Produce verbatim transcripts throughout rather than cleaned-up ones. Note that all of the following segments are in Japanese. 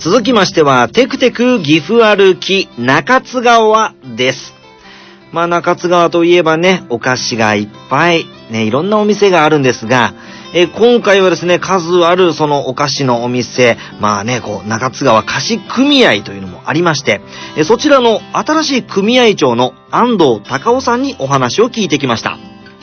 続きましては、テクテク岐阜歩き中津川です。まあ中津川といえばね、お菓子がいっぱい、ね、いろんなお店があるんですが、え今回はですね、数あるそのお菓子のお店、まあね、こう、中津川菓子組合というのもありまして、えそちらの新しい組合長の安藤隆夫さんにお話を聞いてきました。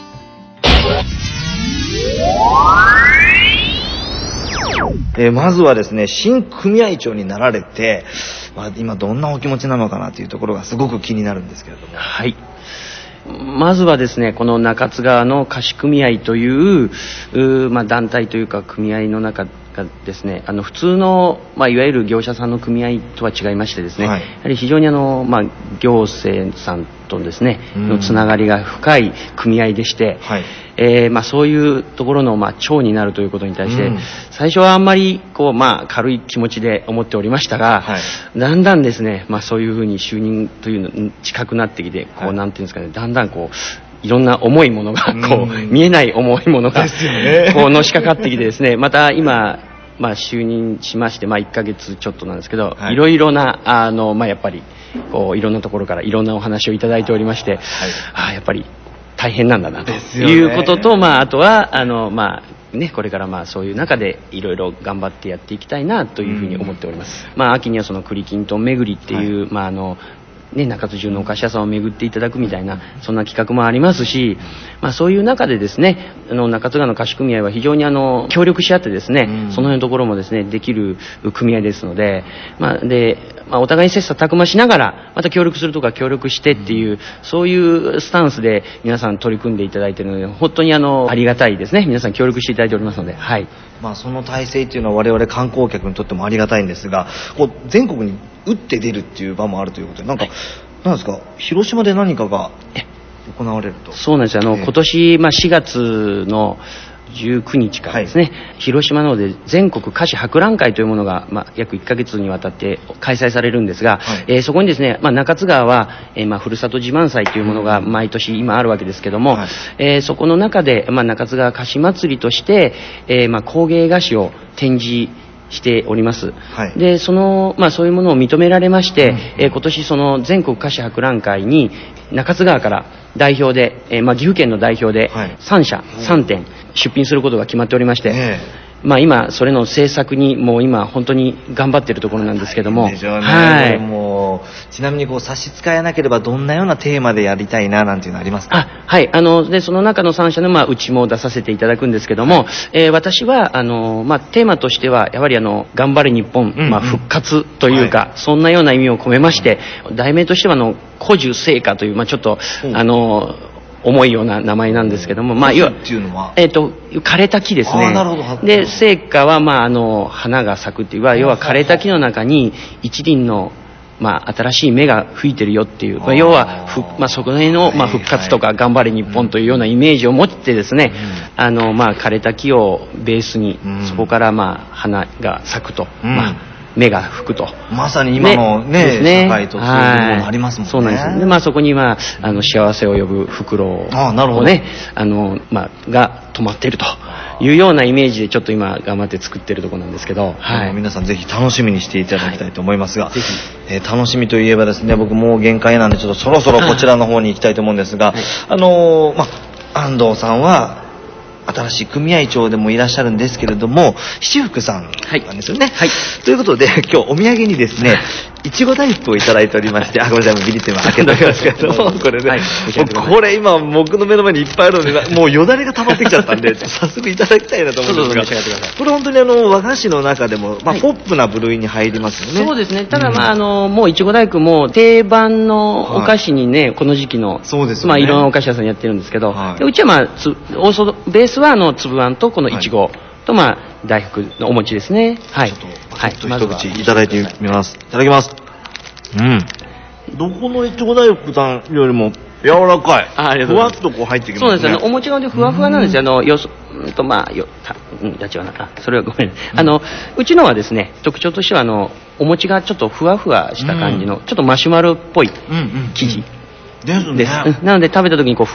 えー、まずはですね、新組合長になられて、まあ、今どんなお気持ちなのかなというところがすごく気になるんですけれども。 はい。まずはですね、この中津川の菓子組合という、うまあ、団体というか組合の中がですね、あの普通の、まあ、いわゆる業者さんの組合とは違いましてですね、はい、やはり非常にあの、まあ、行政さんとですね、のつながりが深い組合でして、はい、えーまあ、そういうところの、まあ、長になるということに対して、うん、最初はあんまりこう、まあ、軽い気持ちで思っておりましたが、はい、だんだんですね、まあ、そういうふうに就任というのに近くなってきて、こう、はい、なんていうんですかね、だんだんこういろんな重いものがこう、うん、見えない重いものが、ね、こうのしかかってきてですね、また今、まあ、就任しまして、まあ、いっかげつちょっとなんですけど、はい、いろいろなあの、まあ、やっぱりこういろんなところからいろんなお話をいただいておりまして、はい、ああやっぱり大変なんだなということと、まあ、あとはあの、まあね、これからまあそういう中でいろいろ頑張ってやっていきたいなというふうに思っております。まあ、秋にはその栗きんとん巡りっていう、はい、まああのね、中津中のお菓子屋さんを巡っていただくみたいなそんな企画もありますし、まあ、そういう中でですね、あの中津川の菓子組合は非常にあの協力し合ってですね、うん、その辺のところもですねできる組合ですので、まあでまあ、お互いに切磋琢磨しながらまた協力するとか協力してっていう、うん、そういうスタンスで皆さん取り組んでいただいているので本当にあのありがたいですね。皆さん協力していただいておりますので、はい。 まあ、その体制っていうのは我々観光客にとってもありがたいんですが、こう全国に打って出るっていう場もあるということで、なんか、はい、なんですか、広島で何かが行われると。 そうなんですよ。あの、えー、今年、まあ、しがつのじゅうくにちからですね、はい、広島の方で全国菓子博覧会というものが、まあ、約いっかげつにわたって開催されるんですが、はい、えー、そこにですね、まあ、中津川は、えーまあ、ふるさと自慢祭というものが毎年今あるわけですけども、はい、えー、そこの中で、まあ、中津川菓子祭りとして、えーまあ、工芸菓子を展示しております、はい、でその、まあ、そういうものを認められまして、うん、えー、今年その全国菓子博覧会に中津川から代表で、えーまあ、岐阜県の代表でさんしゃ、さんてん出品することが決まっておりまして、ね、まあ、今それの制作にもう今本当に頑張っているところなんですけども、 でしょうね、はい、もうちなみにこう差し支えなければどんなようなテーマでやりたいななんていうのありますか？ あ、はい、あのでその中のさんしゃの、まあ、うちも出させていただくんですけども、はい、えー、私はあの、まあ、テーマとしてはやはりあの頑張れ日本、うんうん、まあ、復活というか、はい、そんなような意味を込めまして、うん、題名としてはあの古樹聖火という、まあ、ちょっと、うん、あの重いような名前なんですけども、まあ、要は、えっと、枯れた木ですね。 なるほど。 で、聖火は、まあ、あの、花が咲くっていう、要は枯れた木の中に一輪の、まあ、新しい芽が吹いてるよっていう、まあ、要は、ふまあ、そこの、まあ、復活とか頑張れ日本というようなイメージを持ってですね、うん、あの、まあ、枯れた木をベースに、うん、そこから、まあ、花が咲くと、うん、まあ、芽が吹くと。 まさに今の ね, ね社会とそういうものありますもんね。 そうなんです。で、まあ、そこにはあの幸せを呼ぶ袋をね、あの、まあ、が止まっているというようなイメージでちょっと今頑張って作ってるところなんですけど、 はい、皆さんぜひ楽しみにしていただきたいと思いますが、はい、えー、楽しみといえばですね、僕もう限界なんでちょっとそろそろこちらの方に行きたいと思うんですが、はい、あのー、まあ、安藤さんは新しい組合長でもいらっしゃるんですけれども、七福さんなんですよね。はい。ということで、今日お土産にですね、いちご大福をいただいておりまして、あ、ごめんなさい、ビリって開けておりますけれども、これね、はい、これ今僕の目の前にいっぱいあるので、もうよだれが溜まってきちゃったんで、早速いただきたいなと思うんですが、そうそうそう、これ本当にあの、和菓子の中でも、まあ、はい、ポップな部類に入りますよね。 そうですね。ただ、まあ、あの、もういちご大福も定番のお菓子にね、はい、この時期の、そうですよね、まあ、いろんなお菓子屋さんやってるんですけど、はい、でうちはまあ、つオーソベースはあの、粒あんとこのいちごと、まあ、大福のお餅ですね。はい。ちょっと、はい、一口いただいてみます。いただきます。うん。どこのいちご大福さんよりも柔らかい。あ、ありがとうございます。ふわっとこう入ってきますね。 そうですね。あのお餅がでふわふわなんですよ。あのよそうんとまあよたうんやっちゃうな。あ、それはごめん。うん、あのうちのはですね、特徴としてはあのお餅がちょっとふわふわした感じの、うん、ちょっとマシュマロっぽい生地。ですね。です。なので食べた時にこうふわ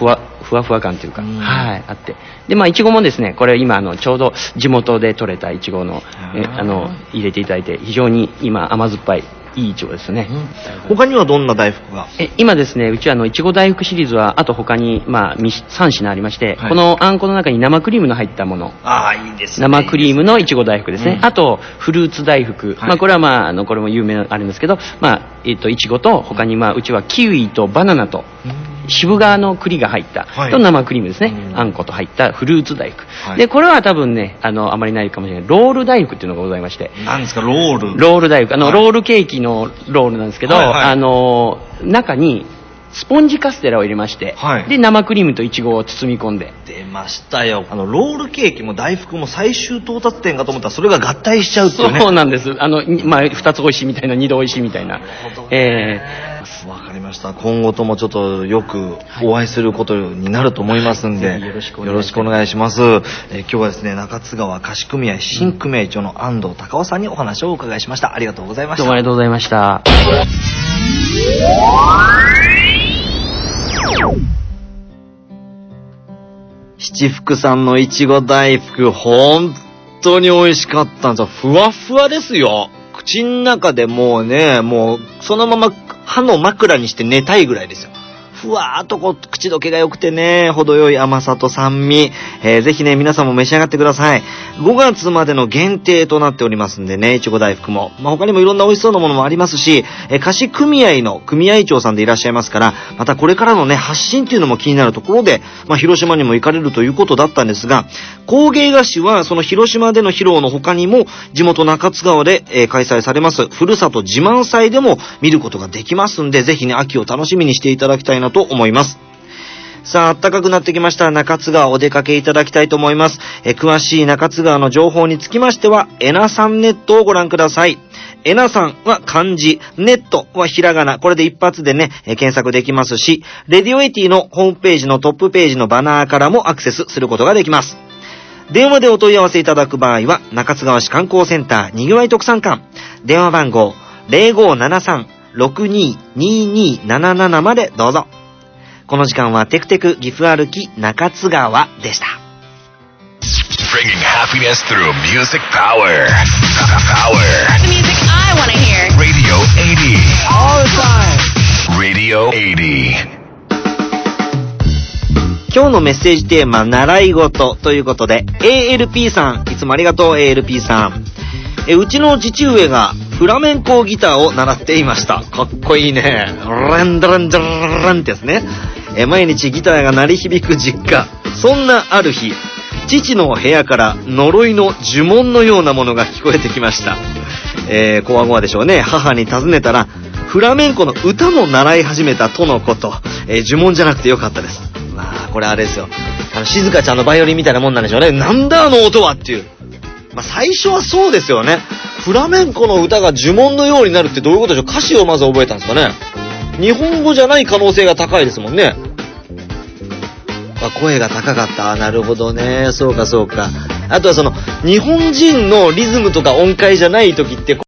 ふわふわ感というか、はい、あって。で、まあ、いちごもですね、これ今、あの、ちょうど地元で採れたいちごの、え、あの、入れていただいて、非常に今、甘酸っぱい、いいいちごですね。 うん、他にはどんな大福が？ え今ですね、うちはあのいちご大福シリーズはあと他にまあさん品ありまして、はい、このあんこの中に生クリームの入ったもの、 ああいいですね、 生クリームのいちご大福ですね。 うん、 あとフルーツ大福、はい、まあこれはまああのこれも有名なあるんですけど、まあえっといちごと他にまあうちはキウイとバナナと。渋皮の栗が入った、はい、と生クリームですね、あんこと入ったフルーツ大福、はい、でこれは多分ねあのあまりないかもしれないロール大福っていうのがございまして。 何ですかロール？ ロール大福、あの、はい、ロールケーキのロールなんですけど、はいはい、あの中にスポンジカステラを入れまして、はい、で生クリームとイチゴを包み込んで。 出ましたよ。あのロールケーキも大福も最終到達点かと思ったらそれが合体しちゃうっていうね。 そうなんです。あのまあふたつ美味しいみたいな、にど美味しいみたいな。えー、わかりました。今後ともちょっとよくお会いすることになると思いますんで、はい、よろしくお願いします。えー、今日はですね中津川菓子組合新組合長の安藤隆夫さんにお話をお伺いしました。ありがとうございました。 どうもありがとうございました。 七福さんのいちご大福本当に美味しかったんですよ。ふわふわですよ。口の中でもうね、もうそのまま歯の枕にして寝たいぐらいですよ。ふわーっとこう口どけが良くてね、程よい甘さと酸味、えー、ぜひね皆さんも召し上がってください。ごがつまでの限定となっておりますんでね、いちご大福も、まあ、他にもいろんな美味しそうなものもありますし、えー、菓子組合の組合長さんでいらっしゃいますから、またこれからのね発信っていうのも気になるところで、まあ、広島にも行かれるということだったんですが、工芸菓子はその広島での披露の他にも地元中津川で、えー、開催されますふるさと自慢祭でも見ることができますんで、ぜひね秋を楽しみにしていただきたいなと思います。さあ、暖かくなってきました中津川お出かけいただきたいと思います。え詳しい中津川の情報につきましてはえなさんネットをご覧ください。えなさんは漢字、ネットはひらがな、これで一発でねえ検索できますし、レディオエイティのホームページのトップページのバナーからもアクセスすることができます。電話でお問い合わせいただく場合は中津川市観光センターにぎわい特産館、電話番号 ゼロごーななさん ろくにーにーにーなななな までどうぞ。この時間はテクテク岐阜歩き中津川でした。 Bringing happiness through music power. Power. The music I want to hear. Radio エイティー. All the time. Radio エイティー. 今日のメッセージテーマ習い事ということで エーエルピー さん、いつもありがとう エーエルピー さん。えうちの父上がフラメンコギターを習っていました。かっこいいね。ランダランダランってやつね。え毎日ギターが鳴り響く実家。そんなある日、父の部屋から呪いの呪文のようなものが聞こえてきました。えー、こわごわでしょうね。母に尋ねたらフラメンコの歌も習い始めたとのこと。えー、呪文じゃなくてよかったです。まあこれあれですよ。あの静香ちゃんのバイオリンみたいなもんなんでしょうね。なんだあの音はっていう。まあ、最初はそうですよね。フラメンコの歌が呪文のようになるってどういうことでしょう。歌詞をまず覚えたんですかね。日本語じゃない可能性が高いですもんね。あ、声が高かった。あ、なるほどね。そうかそうか。あとはその日本人のリズムとか音階じゃない時って